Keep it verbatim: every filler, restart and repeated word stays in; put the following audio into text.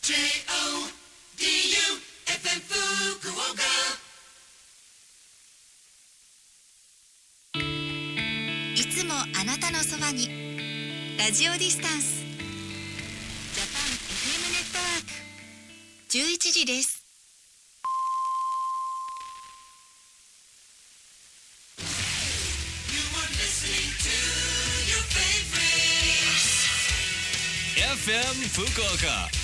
ジェイオーディーユーエフエム 福岡。 いつもあなたのそばに。ラジオディスタンスジャパン エフエム ネットワークじゅういちじです。 エフエム 福岡